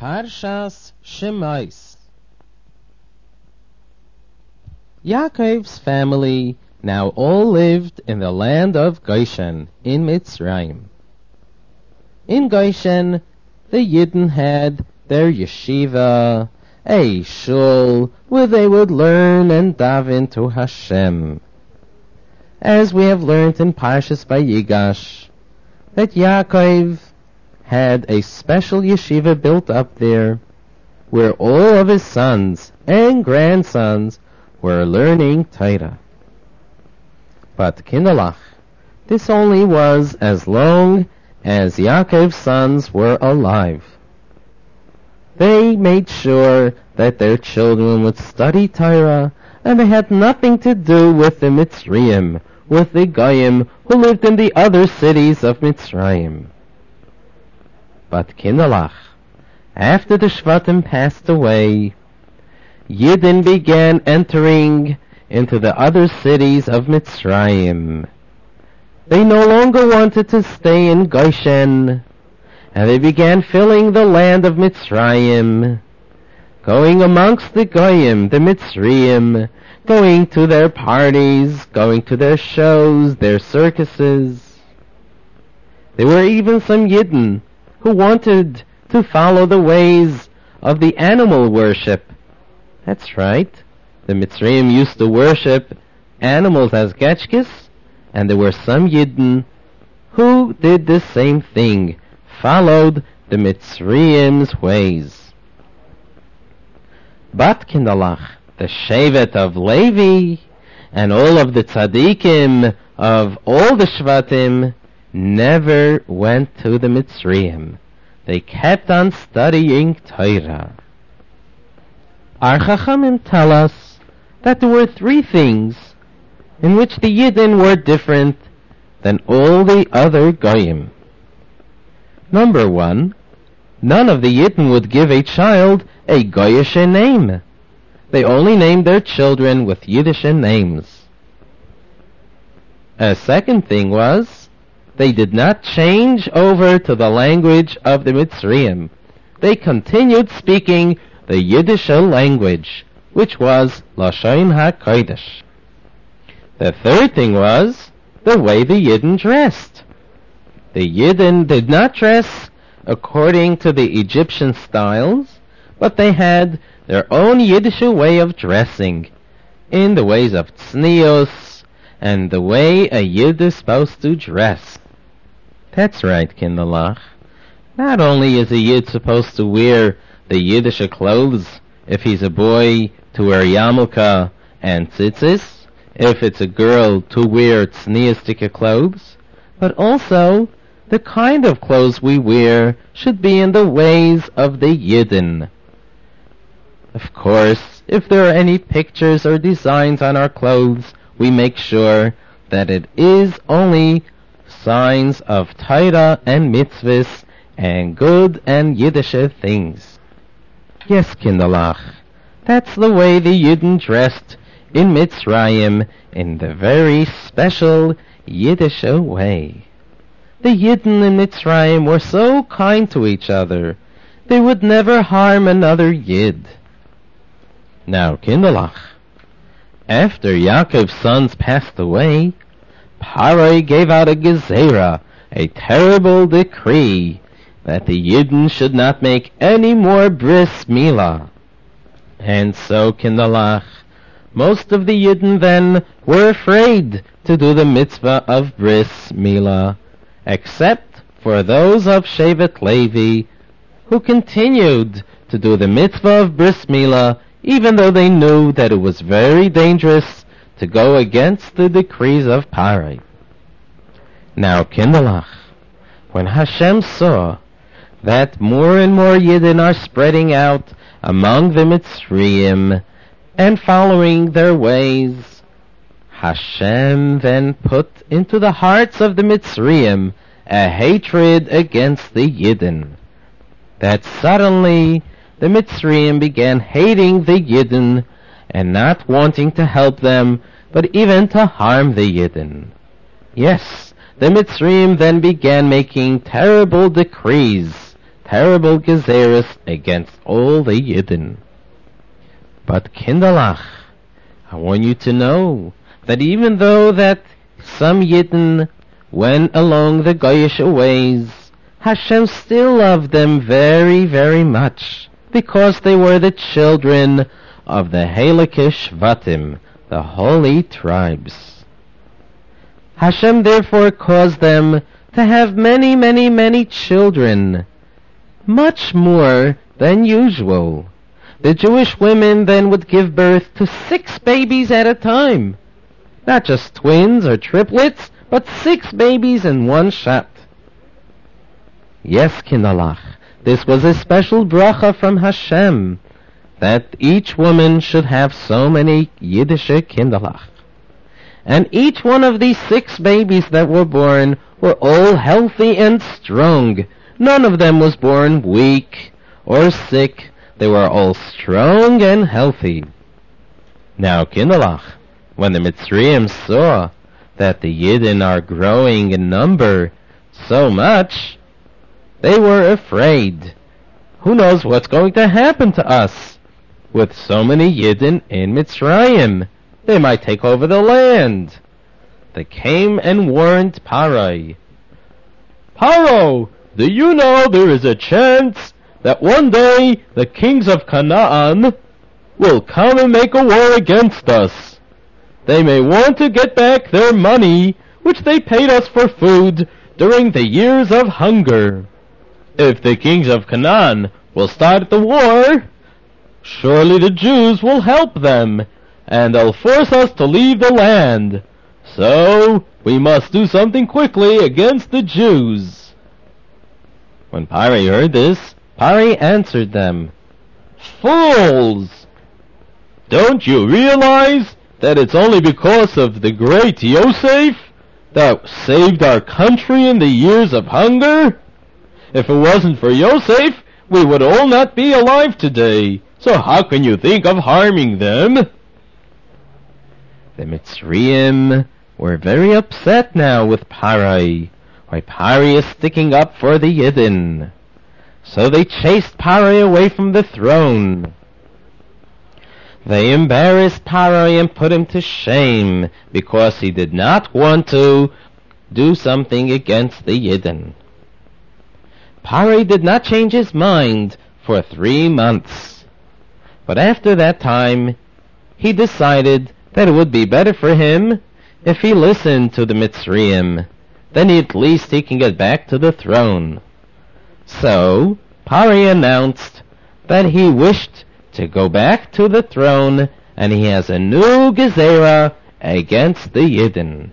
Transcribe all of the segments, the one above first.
Parshas Shemais. Yaakov's family now all lived in the land of Goshen in Mitzrayim. In Goshen, the Yidden had their yeshiva, a shul where they would learn and daven to Hashem. As we have learned in Parshas Vayigash, that Yaakov had a special yeshiva built up there, where all of his sons and grandsons were learning Torah. But Kindalach, this only was as long as Yaakov's sons were alive. They made sure that their children would study Torah, and they had nothing to do with the Mitzrayim, with the Goyim who lived in the other cities of Mitzrayim. But Kindalach, after the Shvatim passed away, Yidden began entering into the other cities of Mitzrayim. They no longer wanted to stay in Goshen, and they began filling the land of Mitzrayim, going amongst the Goyim, the Mitzrayim, going to their parties, going to their shows, their circuses. There were even some Yidden who wanted to follow the ways of the animal worship. That's right. The Mitzrayim used to worship animals as getchkes, and there were some Yidden who did the same thing, followed the Mitzrayim's ways. But Kindalach, the Shevet of Levi, and all of the tzaddikim of all the Shvatim never went to the Mitzrayim. They kept on studying Torah. Our Chachamim tell us that there were three things in which the Yidden were different than all the other Goyim. Number one, none of the Yidden would give a child a Goyish name. They only named their children with Yiddish names. A second thing was, they did not change over to the language of the Mitzrayim. They continued speaking the Yiddish language, which was Lashon HaKodesh. The third thing was the way the Yidden dressed. The Yidden did not dress according to the Egyptian styles, but they had their own Yiddish way of dressing, in the ways of tznius, and the way a Yid is supposed to dress. That's right, Kindalach. Not only is a Yid supposed to wear the Yiddish clothes, if he's a boy, to wear yarmulke and tzitzis, if it's a girl, to wear tzniistic clothes, but also the kind of clothes we wear should be in the ways of the Yidden. Of course, if there are any pictures or designs on our clothes, we make sure that it is only signs of Torah and mitzvahs and good and Yiddish things. Yes, Kindalach, that's the way the Yidden dressed in Mitzrayim in the very special Yiddish way. The Yidden in Mitzrayim were so kind to each other, they would never harm another Yid. Now, Kindalach, after Yaakov's sons passed away, Paroi gave out a gezerah, a terrible decree, that the Yidden should not make any more bris milah. And so, Kindalach, most of the Yidden then were afraid to do the mitzvah of bris milah, except for those of Shevet Levi, who continued to do the mitzvah of bris milah, even though they knew that it was very dangerous to go against the decrees of Paroi. Now, Kindalach, when Hashem saw that more and more Yidden are spreading out among the Mitzrayim and following their ways, Hashem then put into the hearts of the Mitzrayim a hatred against the Yidden, that suddenly the Mitzrayim began hating the Yidden and not wanting to help them, but even to harm the Yidden. Yes, the Mitzrayim then began making terrible decrees, terrible gezeres against all the Yidden. But Kinderlach, I want you to know that even though that some Yidden went along the Goyish ways, Hashem still loved them very, very much, because they were the children of the Helikish Shvatim, the holy tribes. Hashem therefore caused them to have many, many, many children, much more than usual. The Jewish women then would give birth to 6 babies at a time. Not just twins or triplets, but 6 babies in one shot. Yes, Kinderlach, this was a special bracha from Hashem, that each woman should have so many Yiddish Kinderlach. And each one of these 6 babies that were born were all healthy and strong. None of them was born weak or sick. They were all strong and healthy. Now, Kinderlach, when the Mitzrayim saw that the Yidden are growing in number so much, they were afraid. Who knows what's going to happen to us? With so many Yidden in Mitzrayim, they might take over the land. They came and warned Parai. Paro, do you know there is a chance that one day the kings of Canaan will come and make a war against us? They may want to get back their money, which they paid us for food during the years of hunger. If the kings of Canaan will start the war, surely the Jews will help them, and they'll force us to leave the land. So we must do something quickly against the Jews. When Parai heard this, Parai answered them, Fools! Don't you realize that it's only because of the great Yosef that saved our country in the years of hunger? If it wasn't for Yosef, we would all not be alive today. So how can you think of harming them? The Mitzrayim were very upset now with Parai. Why Parai is sticking up for the Yidden. So they chased Parai away from the throne. They embarrassed Parai and put him to shame because he did not want to do something against the Yidden. Parai did not change his mind for 3 months. But after that time, he decided that it would be better for him if he listened to the Mitzrayim. Then at least he can get back to the throne. So, Parai announced that he wished to go back to the throne, and he has a new gezerah against the Yidden.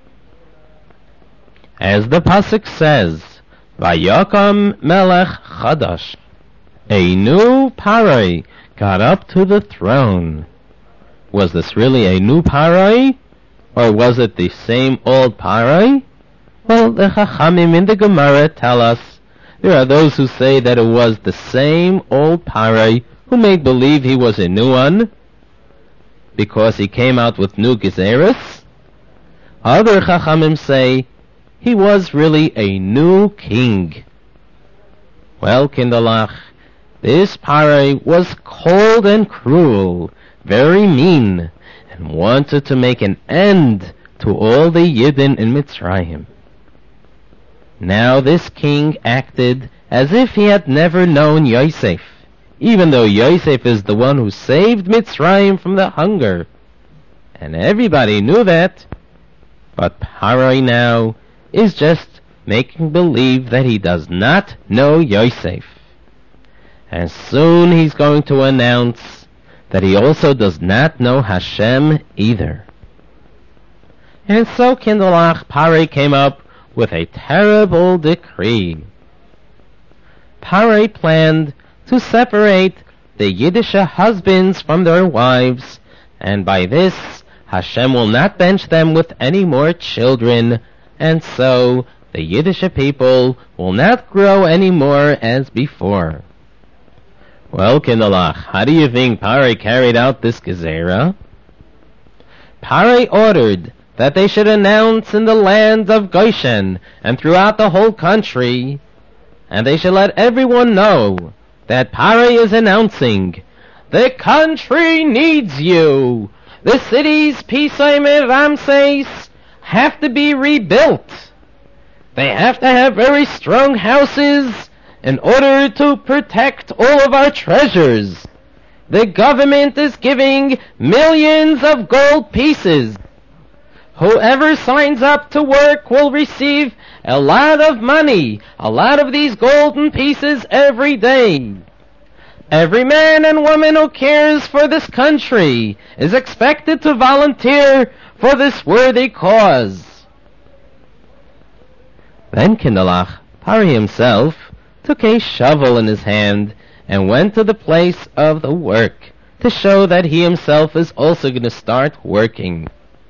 As the pasuk says, Vayakam melech chadash, a new Parai got up to the throne. Was this really a new Parai, or was it the same old Parai? Well, the Chachamim in the Gemara tell us there are those who say that it was the same old Parai who made believe he was a new one because he came out with new gezeres. Other Chachamim say he was really a new king. Well, Kinderlach, this Parai was cold and cruel, very mean, and wanted to make an end to all the Yidden in Mitzrayim. Now this king acted as if he had never known Yosef, even though Yosef is the one who saved Mitzrayim from the hunger. And everybody knew that. But Parai now is just making believe that he does not know Yosef. And soon he's going to announce that he also does not know Hashem either. And so Kinderlach, Parai came up with a terrible decree. Parai planned to separate the Yiddish husbands from their wives, and by this Hashem will not bench them with any more children, and so the Yiddish people will not grow any more as before. Well, Kinderlach, how do you think Parai carried out this gezerah? Parai ordered that they should announce in the land of Goshen and throughout the whole country and they should let everyone know that Parai is announcing, the country needs you. The cities Pisai and Ramses have to be rebuilt. They have to have very strong houses in order to protect all of our treasures. The government is giving millions of gold pieces. Whoever signs up to work will receive a lot of money, a lot of these golden pieces every day. Every man and woman who cares for this country is expected to volunteer for this worthy cause. Then Kindalach, Parai himself, took a shovel in his hand and went to the place of the work to show that he himself is also going to start working.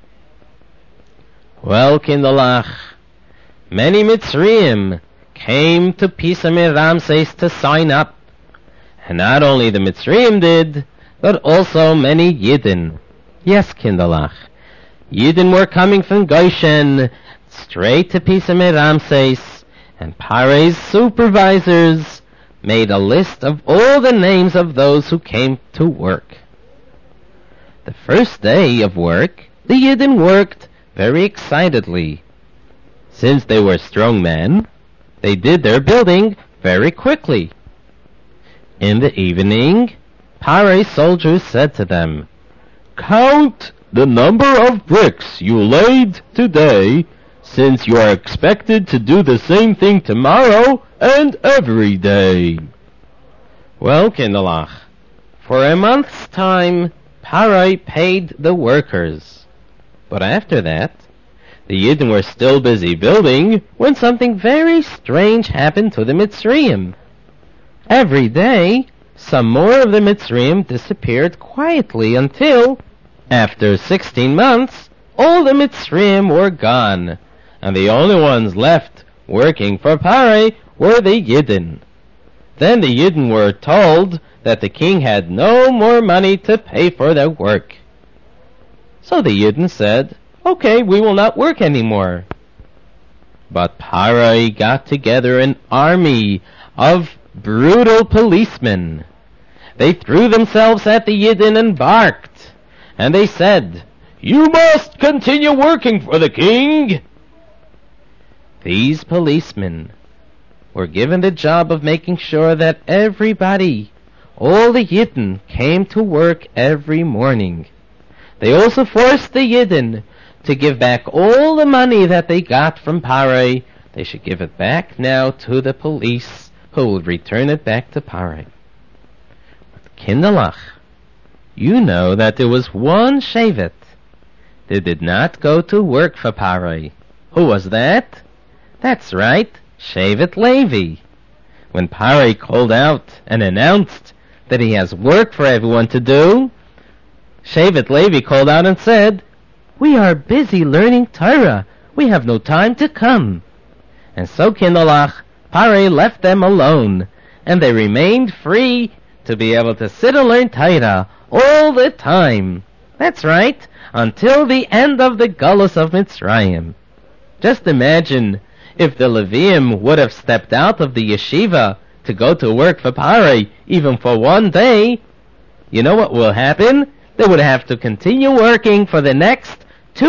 Well, Kindalach, many Mitzrayim came to Pisai Ramses to sign up. And not only the Mitzrayim did, but also many Yidden. Yes, Kindalach, Yidden were coming from Goshen straight to Pisai Ramses, and Parai's supervisors made a list of all the names of those who came to work. The first day of work, the Yidden worked very excitedly. Since they were strong men, they did their building very quickly. In the evening, Parai's soldiers said to them, count the number of bricks you laid today, since you are expected to do the same thing tomorrow and every day. Well, Kindalach, for a month's time, Parai paid the workers. But after that, the Yidden were still busy building when something very strange happened to the Mitzrayim. Every day, some more of the Mitzrayim disappeared quietly until, after 16 months, all the Mitzrayim were gone, and the only ones left working for Parai were the Yidden. Then the Yidden were told that the king had no more money to pay for their work. So the Yidden said, okay, we will not work anymore. But Parai got together an army of brutal policemen. They threw themselves at the Yidden and barked, and they said, you must continue working for the king. These policemen were given the job of making sure that everybody, all the Yidden, came to work every morning. They also forced the Yidden to give back all the money that they got from Parai. They should give it back now to the police, who would return it back to Parai. But Kindalach, you know that there was one Shevet that did not go to work for Parai. Who was that? That's right, Shevet Levi. When Parai called out and announced that he has work for everyone to do, Shevet Levi called out and said, we are busy learning Torah. We have no time to come. And so Kindalach, Parai left them alone, and they remained free to be able to sit and learn Torah all the time. That's right, until the end of the Galus of Mitzrayim. Just imagine if the Levium would have stepped out of the yeshiva to go to work for Parai even for one day. You know what will happen? They would have to continue working for the next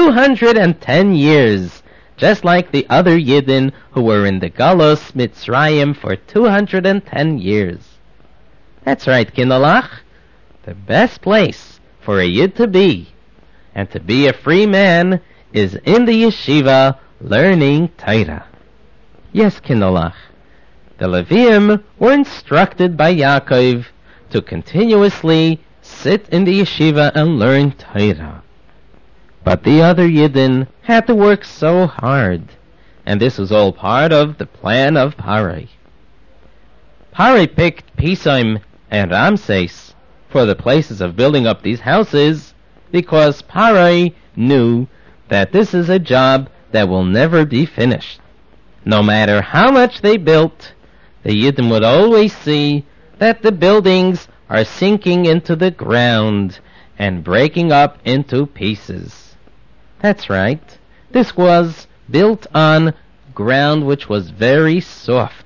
210 years. Just like the other Yidden who were in the Galus Mitzrayim for 210 years. That's right, Kindalach. The best place for a Yid to be, and to be a free man, is in the yeshiva learning Torah. Yes, Kindalach. The Levium were instructed by Yaakov to continuously sit in the yeshiva and learn Torah. But the other Yidden had to work so hard, and this was all part of the plan of Parai. Parai picked Pisai and Ramses for the places of building up these houses because Parai knew that this is a job that will never be finished. No matter how much they built, the Yidden would always see that the buildings are sinking into the ground and breaking up into pieces. That's right. This was built on ground which was very soft.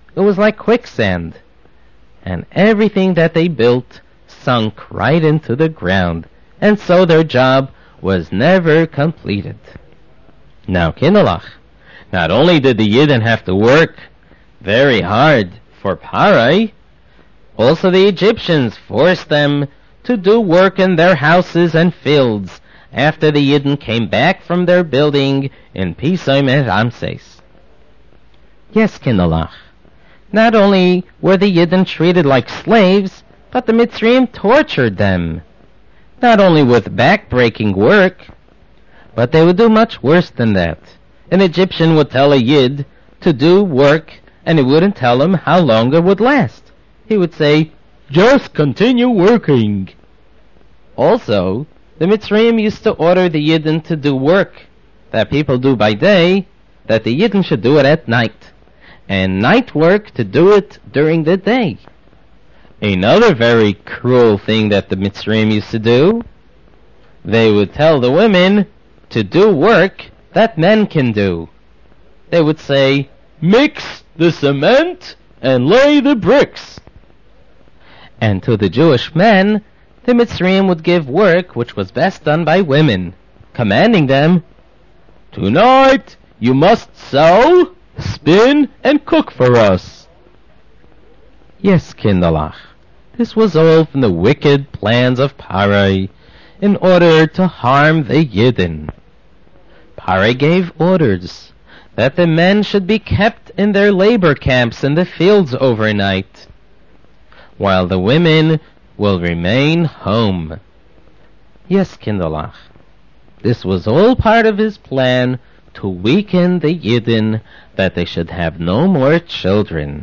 It was like quicksand. And everything that they built sunk right into the ground, and so their job was never completed. Now, Kinderlach, not only did the Yidden have to work very hard for Parai, also the Egyptians forced them to do work in their houses and fields after the Yidden came back from their building in Pisom and Ramses. Yes, Kinderlach, not only were the Yidden treated like slaves, but the Mitzrayim tortured them, not only with back-breaking work, but they would do much worse than that. An Egyptian would tell a Yid to do work, and he wouldn't tell him how long it would last. He would say, "Just continue working." Also, the Mitzrayim used to order the Yidden to do work that people do by day, that the Yidden should do it at night, and night work to do it during the day. Another very cruel thing that the Mitzrayim used to do, they would tell the women to do work that men can do. They would say, "Mix the cement and lay the bricks." And to the Jewish men, the Mitzrayim would give work which was best done by women, commanding them, "Tonight you must sew, spin, and cook for us." Yes, Kinderlach, this was all from the wicked plans of Parai in order to harm the Yidden. Parai gave orders that the men should be kept in their labor camps in the fields overnight, while the women will remain home. Yes, Kinderlach, this was all part of his plan to weaken the Yidden, that they should have no more children.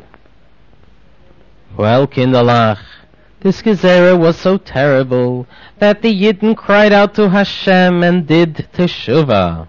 Well, Kinderlach, this Gezerah was so terrible that the Yidden cried out to Hashem and did teshuvah.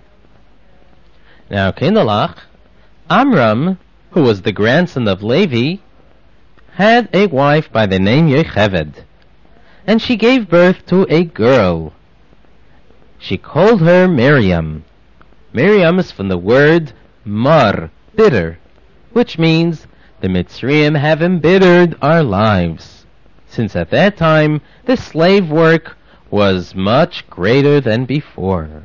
Now, Kinderlach, Amram, who was the grandson of Levi, had a wife by the name Yocheved, and she gave birth to a girl. She called her Miriam. Miriam is from the word mar, bitter, which means the Mitzrayim have embittered our lives, since at that time the slave work was much greater than before.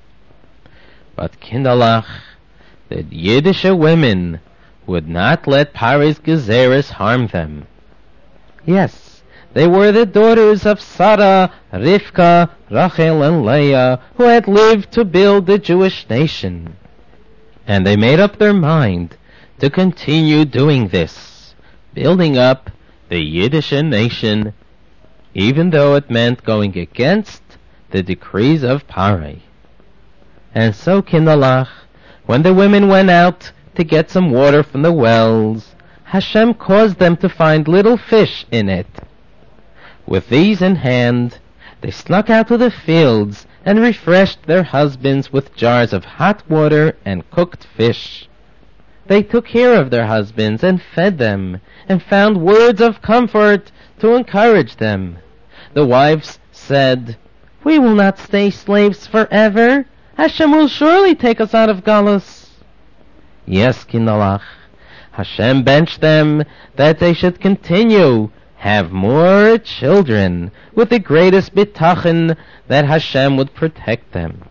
But Kinderlach, the Yiddish women would not let Parai's Gezeres harm them. Yes, they were the daughters of Sarah, Rivka, Rachel, and Leah, who had lived to build the Jewish nation. And they made up their mind to continue doing this, building up the Yiddish nation, even though it meant going against the decrees of Parai. And so, Kinderlach, when the women went out to get some water from the wells, Hashem caused them to find little fish in it. With these in hand, they snuck out to the fields and refreshed their husbands with jars of hot water and cooked fish. They took care of their husbands and fed them, and found words of comfort to encourage them. The wives said, "We will not stay slaves forever. Hashem will surely take us out of Galus." Yes, Kinderlach, Hashem benched them that they should continue, have more children, with the greatest bitachon that Hashem would protect them.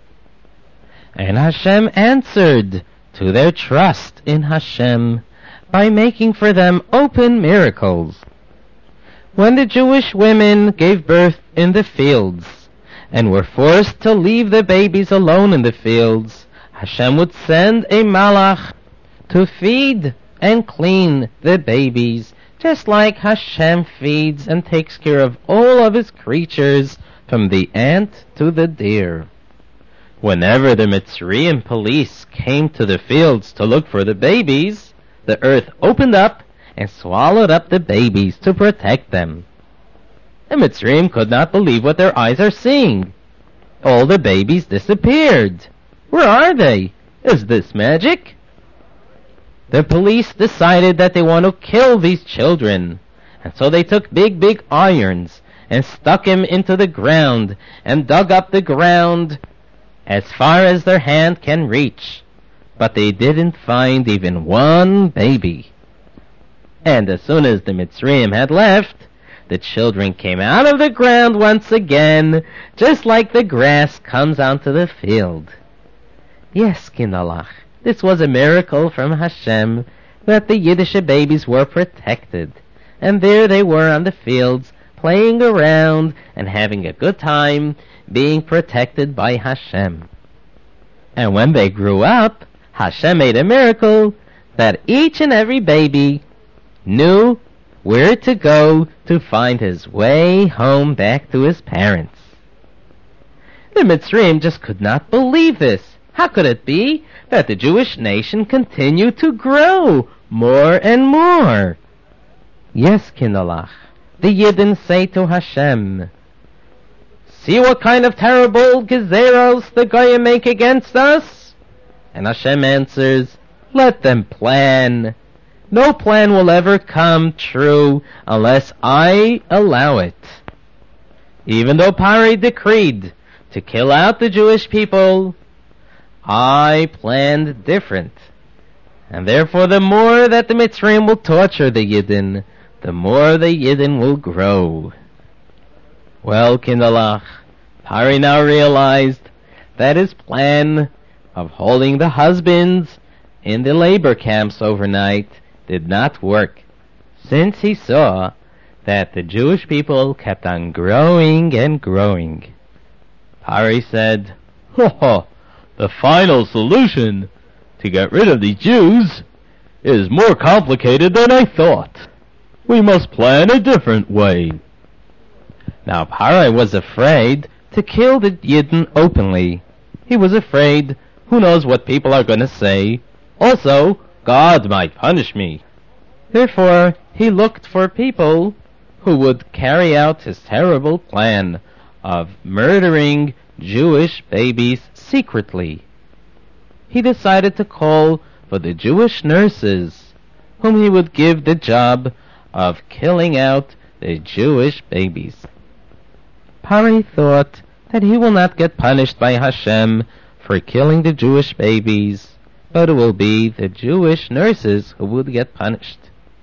And Hashem answered to their trust in Hashem by making for them open miracles. When the Jewish women gave birth in the fields and were forced to leave the babies alone in the fields, Hashem would send a malach to feed and clean the babies, just like Hashem feeds and takes care of all of his creatures, from the ant to the deer. Whenever the Mitzrayim police came to the fields to look for the babies, the earth opened up and swallowed up the babies to protect them. The Mitzrayim could not believe what their eyes are seeing. All the babies disappeared. Where are they? Is this magic? The police decided that they want to kill these children, and so they took big irons and stuck them into the ground and dug up the ground as far as their hand can reach. But they didn't find even one baby. And as soon as the Mitzrayim had left, the children came out of the ground once again, just like the grass comes onto the field. Yes, Kinderlach, this was a miracle from Hashem, that the Yiddish babies were protected. And there they were on the fields, playing around and having a good time, being protected by Hashem. And when they grew up, Hashem made a miracle that each and every baby knew where to go to find his way home back to his parents. The Mitzrayim just could not believe this. How could it be that the Jewish nation continued to grow more and more? Yes, Kinderlach, the Yidden say to Hashem, "See what kind of terrible gezeros the Goyim make against us?" And Hashem answers, "Let them plan. No plan will ever come true unless I allow it." Even though Pari decreed to kill out the Jewish people, I planned different. And therefore the more that the Mitzrayim will torture the Yidden, the more the Yidden will grow. Well, Kinderlach, Pari now realized that his plan of holding the husbands in the labor camps overnight did not work, since he saw that the Jewish people kept on growing and growing. Pari said, "The final solution to get rid of the Jews is more complicated than I thought. We must plan a different way." Now Pari was afraid to kill the Yidden openly. He was afraid, who knows what people are going to say. Also, God might punish me. Therefore, he looked for people who would carry out his terrible plan of murdering Jewish babies secretly. He decided to call for the Jewish nurses, whom he would give the job of killing out the Jewish babies. Pari thought that he will not get punished by Hashem for killing the Jewish babies, but it will be the Jewish nurses who would get punished.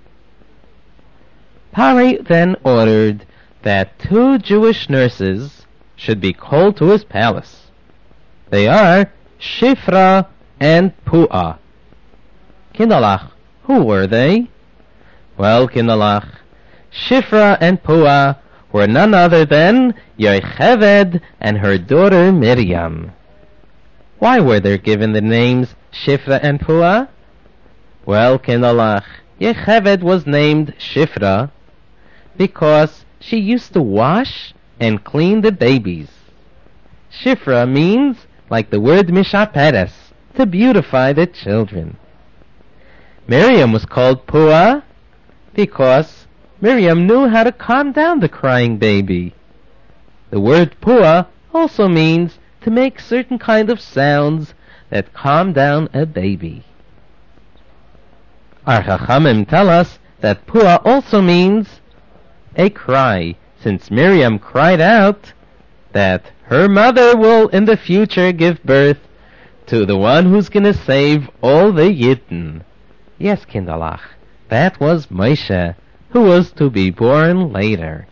Pari then ordered that 2 Jewish nurses should be called to his palace. They are Shifra and Puah. Kinderlach, who were they? Well, Kinderlach, Shifra and Puah were none other than Yocheved and her daughter Miriam. Why were they given the names Shifra and Puah? Well, Kinderlach, Yocheved was named Shifra because she used to wash and clean the babies. Shifra means, like the word mishaperes, to beautify the children. Miriam was called Puah because Miriam knew how to calm down the crying baby. The word Puah also means to make certain kind of sounds that calm down a baby. Our Chachamim tell us that Puah also means a cry, since Miriam cried out that her mother will in the future give birth to the one who's going to save all the Yidden. Yes, Kinderlach, that was Moshe, who was to be born later.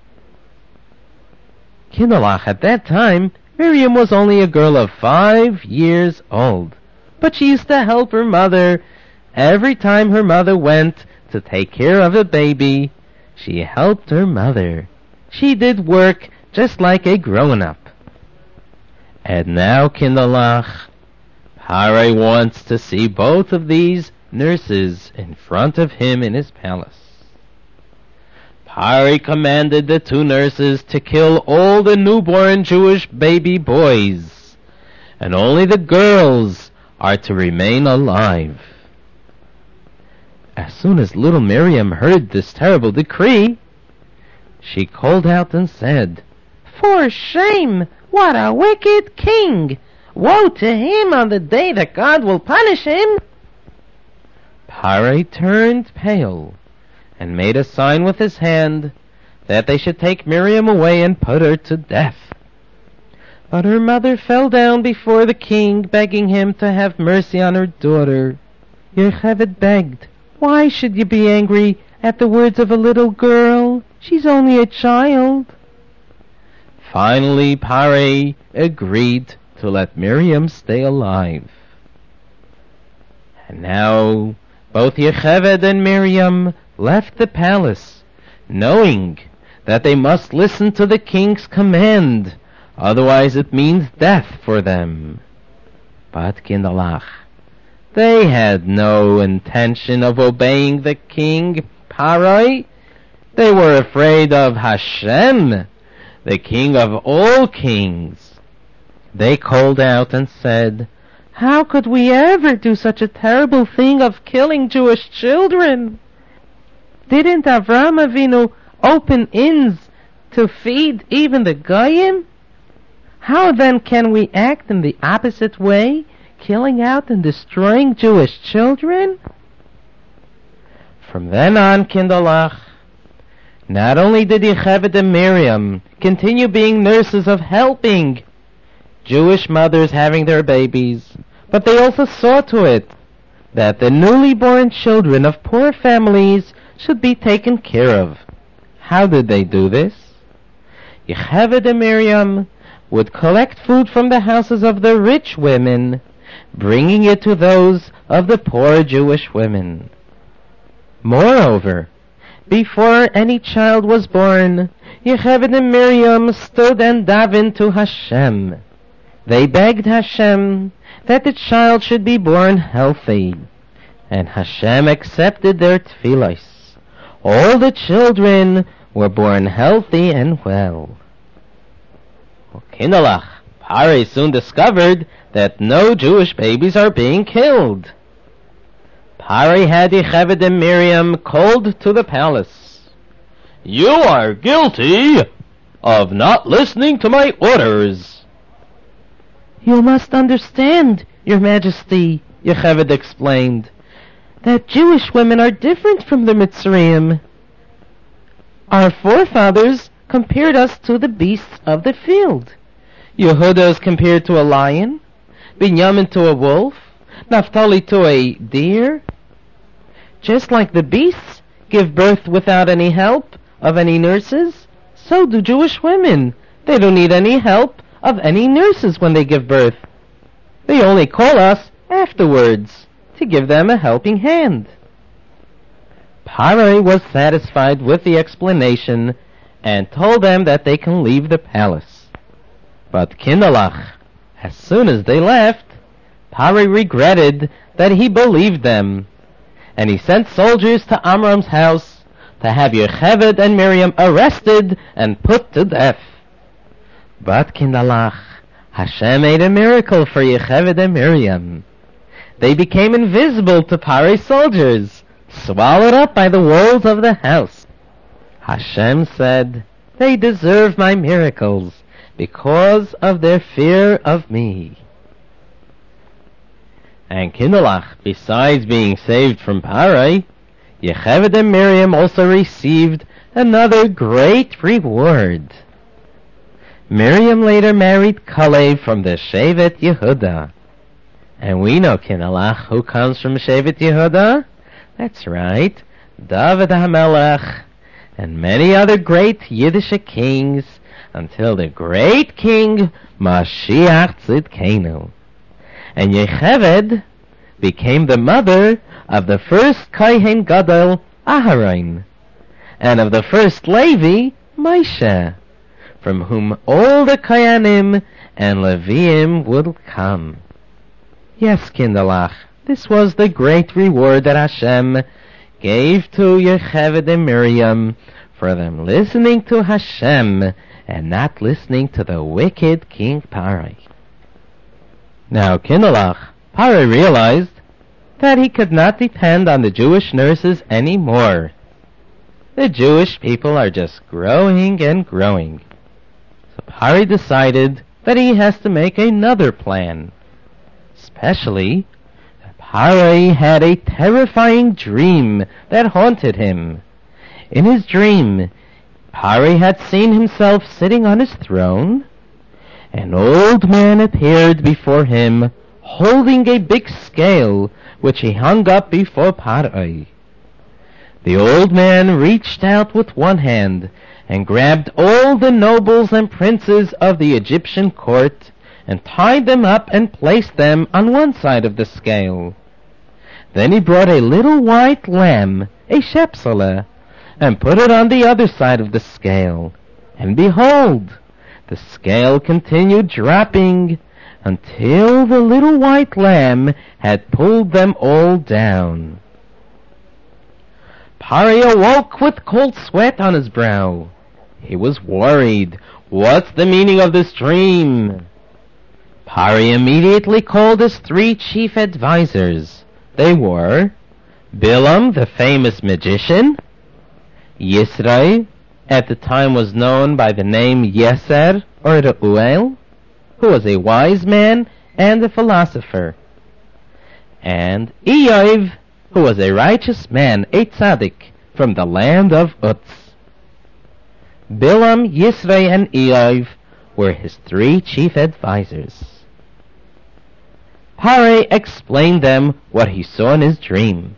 Kinderlach, at that time, Miriam was only a girl of 5 years old, but she used to help her mother. Every time her mother went to take care of a baby, she helped her mother. She did work just like a grown-up. And now, Kinderlach, Pari wants to see both of these nurses in front of him in his palace. Pari commanded the 2 nurses to kill all the newborn Jewish baby boys, and only the girls are to remain alive. As soon as little Miriam heard this terrible decree, she called out and said, "For shame! What a wicked king! Woe to him on the day that God will punish him!" Pari turned pale and made a sign with his hand that they should take Miriam away and put her to death. But her mother fell down before the king, begging him to have mercy on her daughter. Yocheved begged, Why should you be angry at the words of a little girl? She's only a child. Finally, Pare agreed to let Miriam stay alive. And now both Yocheved and Miriam left the palace, knowing that they must listen to the king's command, otherwise it means death for them. But Kinderlach, they had no intention of obeying the king, Parai. They were afraid of Hashem, the king of all kings. They called out and said, "How could we ever do such a terrible thing of killing Jewish children? Didn't Avram Avinu open inns to feed even the Goyim? How then can we act in the opposite way, killing out and destroying Jewish children?" From then on, Kinderlach, not only did Yocheved and Miriam continue being nurses of helping Jewish mothers having their babies, but they also saw to it that the newly born children of poor families should be taken care of. How did they do this? Yocheved and Miriam would collect food from the houses of the rich women, bringing it to those of the poor Jewish women. Moreover, before any child was born, Yocheved and Miriam stood and davened to Hashem. They begged Hashem that the child should be born healthy, and Hashem accepted their tefillos. All the children were born healthy and well. Kinderlach, Pare soon discovered that no Jewish babies are being killed. Pare had Yocheved and Miriam called to the palace. "You are guilty of not listening to my orders." "You must understand, Your Majesty," Yocheved explained, "that Jewish women are different from the Mitzrayim. Our forefathers compared us to the beasts of the field. Yehuda is compared to a lion, Binyamin to a wolf, Naphtali to a deer. Just like the beasts give birth without any help of any nurses, so do Jewish women. They don't need any help of any nurses when they give birth. They only call us afterwards to give them a helping hand." Pare was satisfied with the explanation and told them that they can leave the palace. But Kinderlach, as soon as they left, Pare regretted that he believed them, and he sent soldiers to Amram's house to have Yocheved and Miriam arrested and put to death. But Kinderlach, Hashem made a miracle for Yocheved and Miriam. They became invisible to Pare's soldiers, swallowed up by the walls of the house. Hashem said, "They deserve my miracles because of their fear of me." And Kinderlach, besides being saved from Pare, Yocheved and Miriam also received another great reward. Miriam later married Kalev from the Shevet Yehuda. And we know, Kinderlach, who comes from Shevet Yehuda? That's right, David HaMelech, and many other great Yiddish kings, until the great king Mashiach Tzidkenu. And Yocheved became the mother of the first Kohen Gadol, Aharon, and of the first Levi, Moshe, from whom all the Kohanim and Leviim would come. Yes, Kinderlach, this was the great reward that Hashem gave to Yocheved and Miriam for them listening to Hashem and not listening to the wicked King Pare. Now, Kinderlach, Pare realized that he could not depend on the Jewish nurses anymore. The Jewish people are just growing and growing. So Pare decided that he has to make another plan. Especially, Pare had a terrifying dream that haunted him. In his dream, Pare had seen himself sitting on his throne. An old man appeared before him, holding a big scale, which he hung up before Pare. The old man reached out with one hand and grabbed all the nobles and princes of the Egyptian court and tied them up and placed them on one side of the scale. Then he brought a little white lamb, a shepsele, and put it on the other side of the scale. And behold, the scale continued dropping until the little white lamb had pulled them all down. Pari awoke with cold sweat on his brow. He was worried. What's the meaning of this dream? Pari immediately called his 3 chief advisors. They were Bilam, the famous magician; Yisrai, at the time was known by the name Yeser or Reuel, who was a wise man and a philosopher; and Eov, who was a righteous man, a tzaddik, from the land of Uz. Bilam, Yisrai, and Eov were his 3 chief advisors. Pari explained them what he saw in his dream.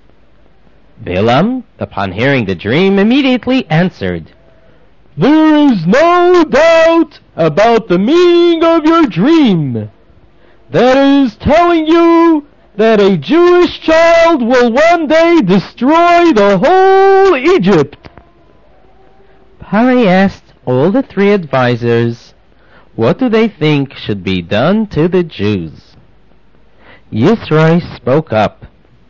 Bilam, upon hearing the dream, immediately answered, "There is no doubt about the meaning of your dream. That is telling you that a Jewish child will one day destroy the whole Egypt." Pari asked all the 3 advisors, what do they think should be done to the Jews? Yisrai spoke up.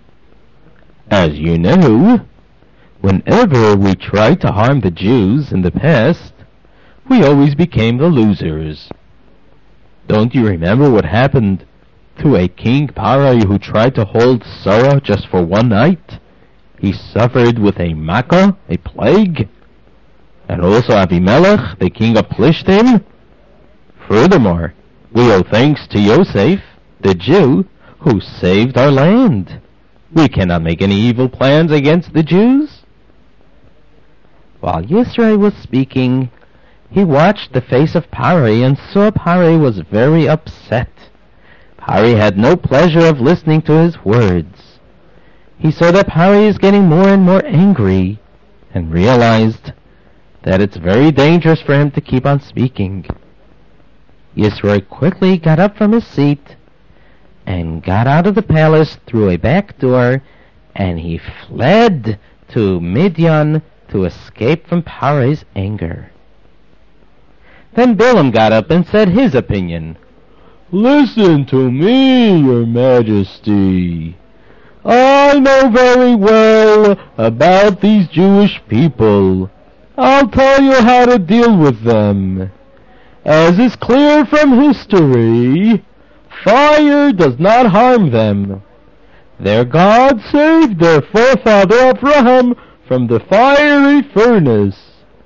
"As you know, whenever we tried to harm the Jews in the past, we always became the losers. Don't you remember what happened to a king Pari who tried to hold Sarah just for one night? He suffered with a makkah, a plague. And also Abimelech, the king of Plishtim. Furthermore, we owe thanks to Yosef, the Jew, who saved our land. We cannot make any evil plans against the Jews." While Yisrai was speaking, he watched the face of Pari and saw Pari was very upset. Pari had no pleasure of listening to his words. He saw that Pari is getting more and more angry and realized that it's very dangerous for him to keep on speaking. Yisrai quickly got up from his seat and got out of the palace through a back door, and he fled to Midian to escape from Pari's anger. Then Bilam got up and said his opinion. "Listen to me, your majesty. I know very well about these Jewish people. I'll tell you how to deal with them. As is clear from history, fire does not harm them. Their God saved their forefather Abraham from the fiery furnace.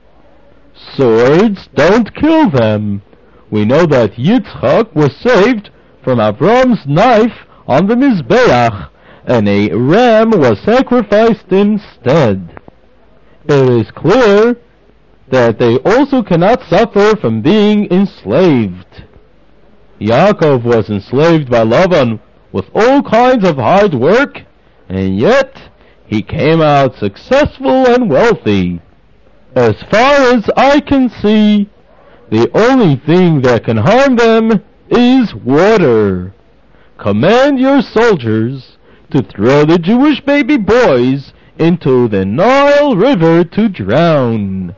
Swords don't kill them. We know that Yitzchak was saved from Abraham's knife on the Mizbeach, and a ram was sacrificed instead. It is clear that they also cannot suffer from being enslaved. Yaakov was enslaved by Lavan with all kinds of hard work, and yet he came out successful and wealthy. As far as I can see, the only thing that can harm them is water. Command your soldiers to throw the Jewish baby boys into the Nile River to drown."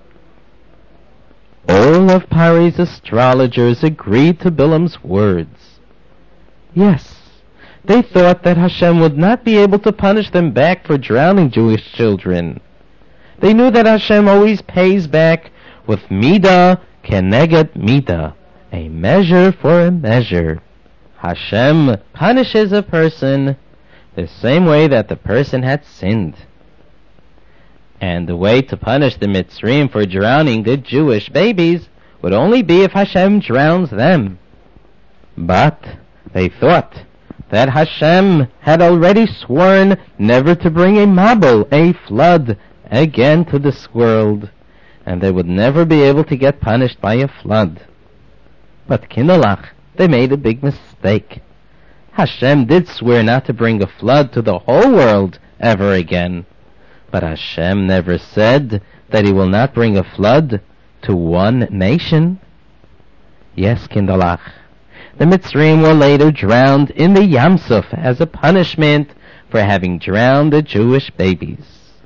All of Pari's astrologers agreed to Bilam's words. Yes, they thought that Hashem would not be able to punish them back for drowning Jewish children. They knew that Hashem always pays back with midah keneged midah, a measure for a measure. Hashem punishes a person the same way that the person had sinned. And the way to punish the Mitzrayim for drowning the Jewish babies would only be if Hashem drowns them. But they thought that Hashem had already sworn never to bring a Mabul, a flood, again to this world, and they would never be able to get punished by a flood. But Kinolach, they made a big mistake. Hashem did swear not to bring a flood to the whole world ever again. But Hashem never said that he will not bring a flood to one nation. Yes, Kindalach. The Mitzrayim were later drowned in the Yam Suf as a punishment for having drowned the Jewish babies.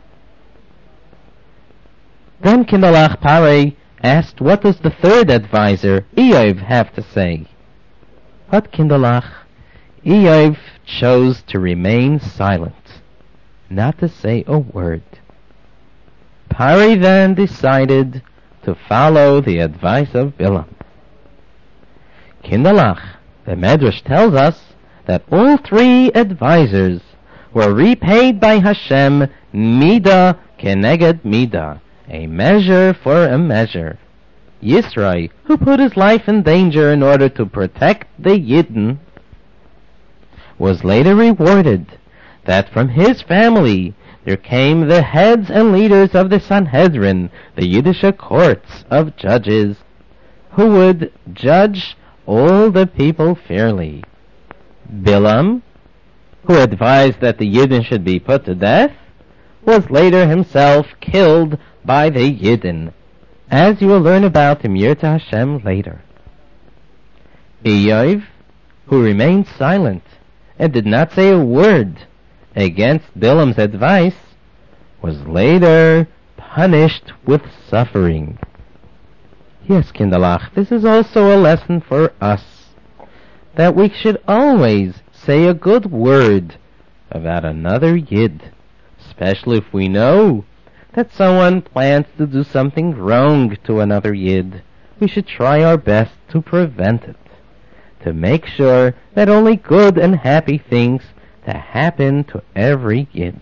Then Kindalach Parei asked, what does the third advisor, Eov, have to say? But Kindalach, Eov chose to remain silent, not to say a word. Parei then decided to follow the advice of Bilam. Kindalach, the Medrash tells us that all three advisors were repaid by Hashem Midah keneged Midah, a measure for a measure. Yisro, who put his life in danger in order to protect the Yidden, was later rewarded that from his family there came the heads and leaders of the Sanhedrin, the Yiddish courts of judges, who would judge all the people fairly. Bilam, who advised that the Yidden should be put to death, was later himself killed by the Yidden, as you will learn about in Yirta Hashem later. Eov, who remained silent and did not say a word against Bilam's advice, was later punished with suffering. Yes, Kindalach, this is also a lesson for us, that we should always say a good word about another Yid, especially if we know that someone plans to do something wrong to another Yid. We should try our best to prevent it, to make sure that only good and happy things to happen to every Yid.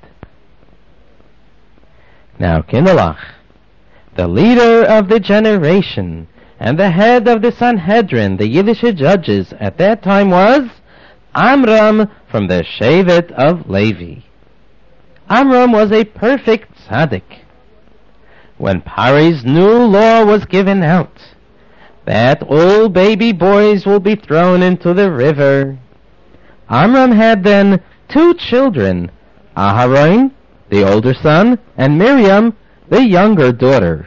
Now, Kindalach, the leader of the generation and the head of the Sanhedrin, the Yiddish judges at that time, was Amram from the Shevet of Levi. Amram was a perfect tzaddik. When Parei's new law was given out, that all baby boys will be thrown into the river, Amram had then 2 children, Aharon, the older son, and Miriam, the younger daughter.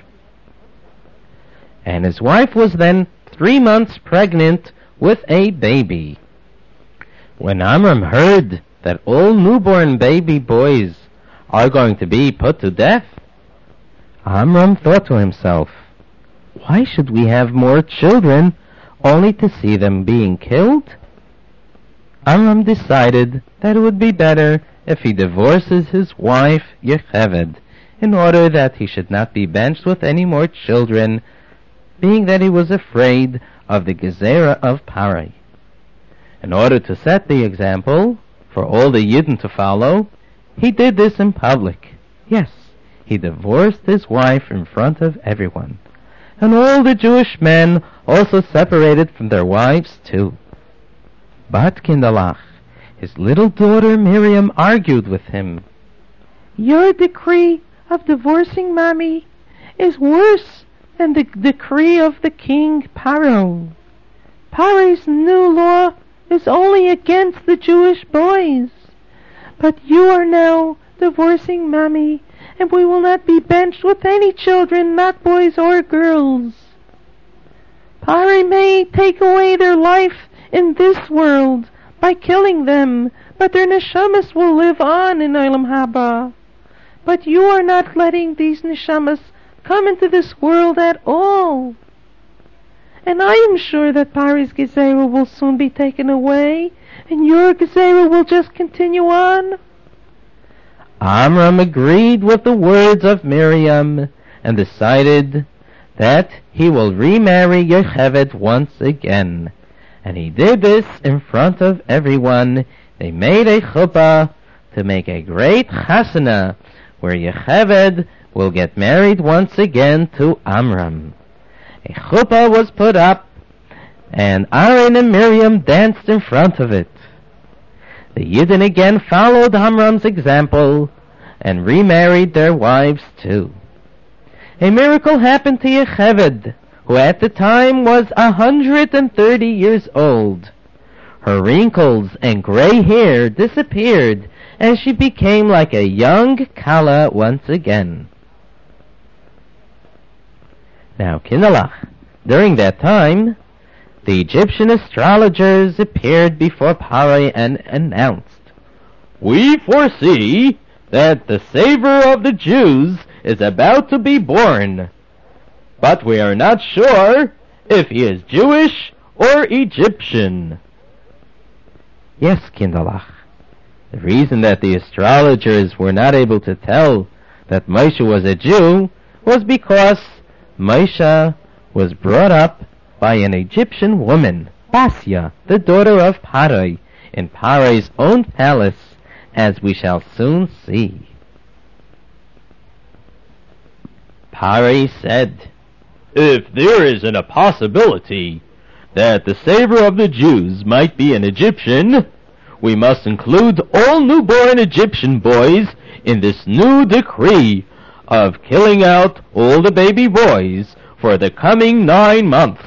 And his wife was then 3 months pregnant with a baby. When Amram heard that all newborn baby boys are going to be put to death, Amram thought to himself, why should we have more children only to see them being killed? Amram decided that it would be better if he divorces his wife Yocheved, in order that he should not be benched with any more children, being that he was afraid of the Gezerah of Parei. In order to set the example for all the Yidden to follow, he did this in public. Yes, he divorced his wife in front of everyone. And all the Jewish men also separated from their wives too. But Kindalach, his little daughter Miriam, argued with him. Your decree of divorcing Mommy is worse than the decree of the king Paro. Paro's new law is only against the Jewish boys. But you are now divorcing Mommy, and we will not be benched with any children, not boys or girls. Paro may take away their life in this world by killing them, but their neshamas will live on in Olam Haba. But you are not letting these neshamas come into this world at all. And I am sure that Paro's Gezerah will soon be taken away, and your Gezerah will just continue on. Amram agreed with the words of Miriam and decided that he will remarry Yocheved once again. And he did this in front of everyone. They made a chuppah to make a great chasana where Yocheved will get married once again to Amram. A chuppah was put up, and Aaron and Miriam danced in front of it. The Yidden again followed Amram's example and remarried their wives too. A miracle happened to Yocheved, who at the time was 130 years old. Her wrinkles and gray hair disappeared, and she became like a young Kala once again. Now, Kinderlach, during that time, the Egyptian astrologers appeared before Parai and announced, "We foresee that the Savior of the Jews is about to be born, but we are not sure if he is Jewish or Egyptian." Yes, Kinderlach. The reason that the astrologers were not able to tell that Moshe was a Jew was because Moshe was brought up by an Egyptian woman, Basia, the daughter of Parai, in Parai's own palace, as we shall soon see. Parai said, "If there isn't a possibility that the Savior of the Jews might be an Egyptian, we must include all newborn Egyptian boys in this new decree of killing out all the baby boys for the coming 9 months.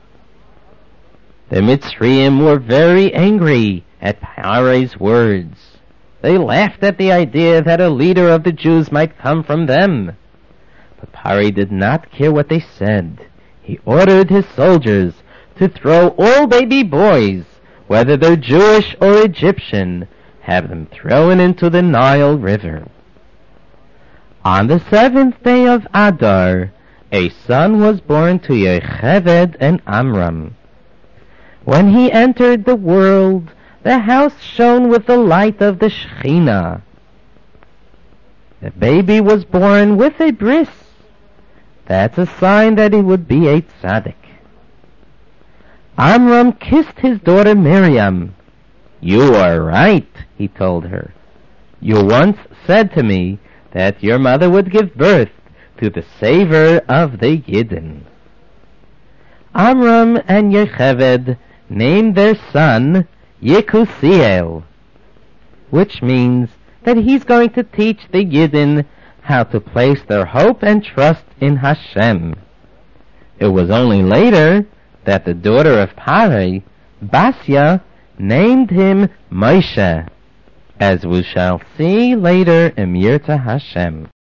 The Mitzrayim were very angry at Parai's words. They laughed at the idea that a leader of the Jews might come from them. But Parai did not care what they said. He ordered his soldiers to throw all baby boys, whether they're Jewish or Egyptian, have them thrown into the Nile River. On the 7th day of Adar, a son was born to Yocheved and Amram. When he entered the world, the house shone with the light of the Shekhinah. The baby was born with a bris. That's a sign that he would be a tzaddik. Amram kissed his daughter Miriam. "You are right," he told her. "You once said to me that your mother would give birth to the Savior of the Yidden." Amram and Yocheved named their son Yekusiel, which means that he's going to teach the Yidden how to place their hope and trust in Hashem. It was only later that the daughter of Parai, Basia, named him Moshe, as we shall see later in Yirta Hashem.